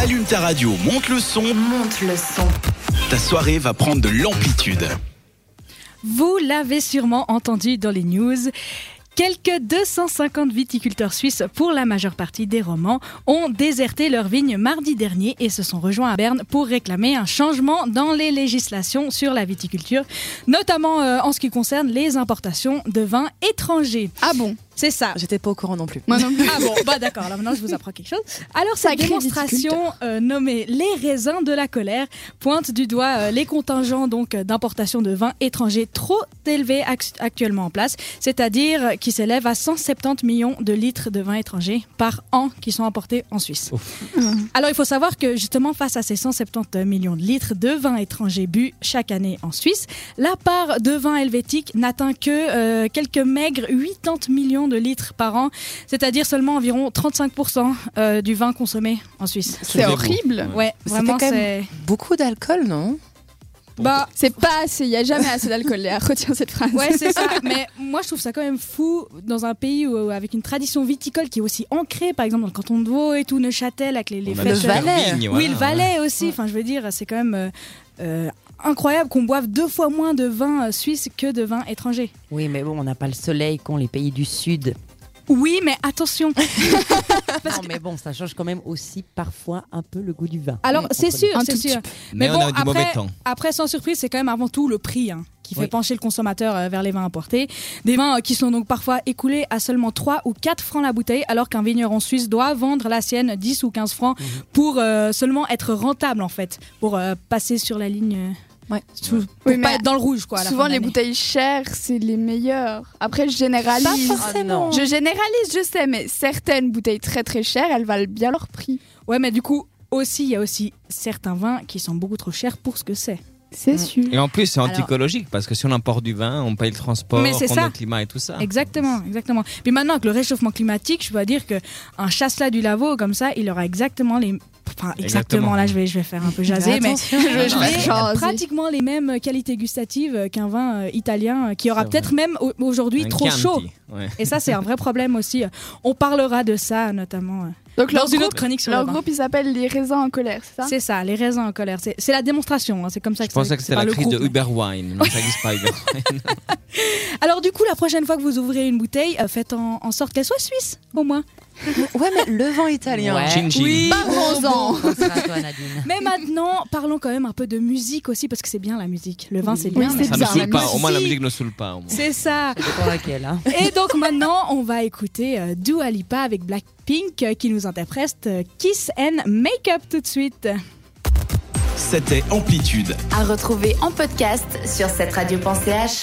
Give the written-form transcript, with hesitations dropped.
Allume ta radio, monte le son. Monte le son. Ta soirée va prendre de l'amplitude. Vous l'avez sûrement entendu dans les news. Quelques 250 viticulteurs suisses, pour la majeure partie des romans, ont déserté leurs vignes mardi dernier et se sont rejoints à Berne pour réclamer un changement dans les législations sur la viticulture, notamment en ce qui concerne les importations de vins étrangers. Ah bon ? C'est ça. J'étais pas au courant non plus. Moi non plus. Ah bon, bah d'accord, là maintenant je vous apprends quelque chose. Alors cette Sacré démonstration nommée Les raisins de la colère pointe du doigt les contingents donc d'importation de vins étrangers trop élevés actuellement en place, c'est-à-dire qui s'élèvent à 170 millions de litres de vins étrangers par an qui sont importés en Suisse. Alors il faut savoir que justement face à ces 170 millions de litres de vins étrangers bu chaque année en Suisse, la part de vins helvétiques n'atteint que quelques maigres 80 millions de litres par an, c'est-à-dire seulement environ 35% du vin consommé en Suisse. C'est horrible. Ouais, vraiment ça fait quand c'est... même beaucoup d'alcool, non ? Bah, c'est pas assez, il n'y a jamais assez d'alcool, Léa, retiens cette phrase. Ouais, c'est ça. Mais moi, je trouve ça quand même fou dans un pays avec une tradition viticole qui est aussi ancrée, par exemple dans le canton de Vaud et tout, Neuchâtel, avec les fêtes. Le Valais. Oui, le Valais aussi. Enfin, je veux dire, c'est quand même incroyable qu'on boive 2 fois moins de vin suisse que de vin étranger. Oui, mais bon, on n'a pas le soleil qu'ont les pays du Sud. Oui, mais attention. Non, mais bon, ça change quand même aussi parfois un peu le goût du vin. Alors, c'est sûr, Un c'est tout sûr. petit Mais on bon, a du mauvais temps. Après, sans surprise, c'est quand même avant tout le prix qui fait Oui. pencher le consommateur vers les vins importés. Des vins qui sont donc parfois écoulés à seulement 3 ou 4 francs la bouteille, alors qu'un vigneron suisse doit vendre la sienne 10 ou 15 francs pour seulement être rentable, en fait, pour passer sur la ligne... pour Oui, pas mais être dans le rouge, quoi. À la souvent, fin de les l'année. bouteilles chères, c'est les meilleures. Après, je généralise. Pas forcément. Je généralise, je sais, mais certaines bouteilles très très chères, elles valent bien leur prix. Ouais, mais du coup, il y a aussi certains vins qui sont beaucoup trop chers pour ce que c'est. C'est sûr. Et en plus, c'est Alors- anti-écologique parce que si on importe du vin, on paye le transport, Mais c'est on ça. le climat et tout ça. Exactement. Puis maintenant, avec le réchauffement climatique, je dois dire qu'un chasselas du Lavaux, comme ça, il aura exactement les... Enfin, exactement, Exactement. là, je vais faire un peu jaser, mais Je vais jaser. pratiquement les mêmes qualités gustatives qu'un vin italien qui aura C'est peut-être même aujourd'hui Un trop Chianti, chaud. ouais. Et ça, c'est un vrai problème aussi. On parlera de ça, notamment Donc, dans une autre chronique sur leur le vin. groupe, il s'appelle Les Raisins en colère, c'est ça? C'est ça, les raisins en colère. C'est la démonstration, c'est comme ça Je que pensais que c'était enfin, la le crise de groupe. Uber Wine. Non, ça n'existe pas, Uber Wine. Alors du coup, la prochaine fois que vous ouvrez une bouteille, faites en sorte qu'elle soit suisse, au moins. Ouais, mais le vin italien. Ouais. Chin chin. Oui, Parlons-en. On sera à toi, Nadine. Mais maintenant, parlons quand même un peu de musique aussi, parce que c'est bien la musique. Le vin, c'est bien. Oui, mais- c'est Ça ne bien, saoule la pas. Au moins, la musique. musique ne saoule pas. Au moins. C'est ça. Ça dépend laquelle, hein. Et donc maintenant, on va écouter Dua Lipa avec Blackpink qui nous interprète Kiss and Make Up tout de suite. C'était Amplitude. À retrouver en podcast sur cette radio.ch.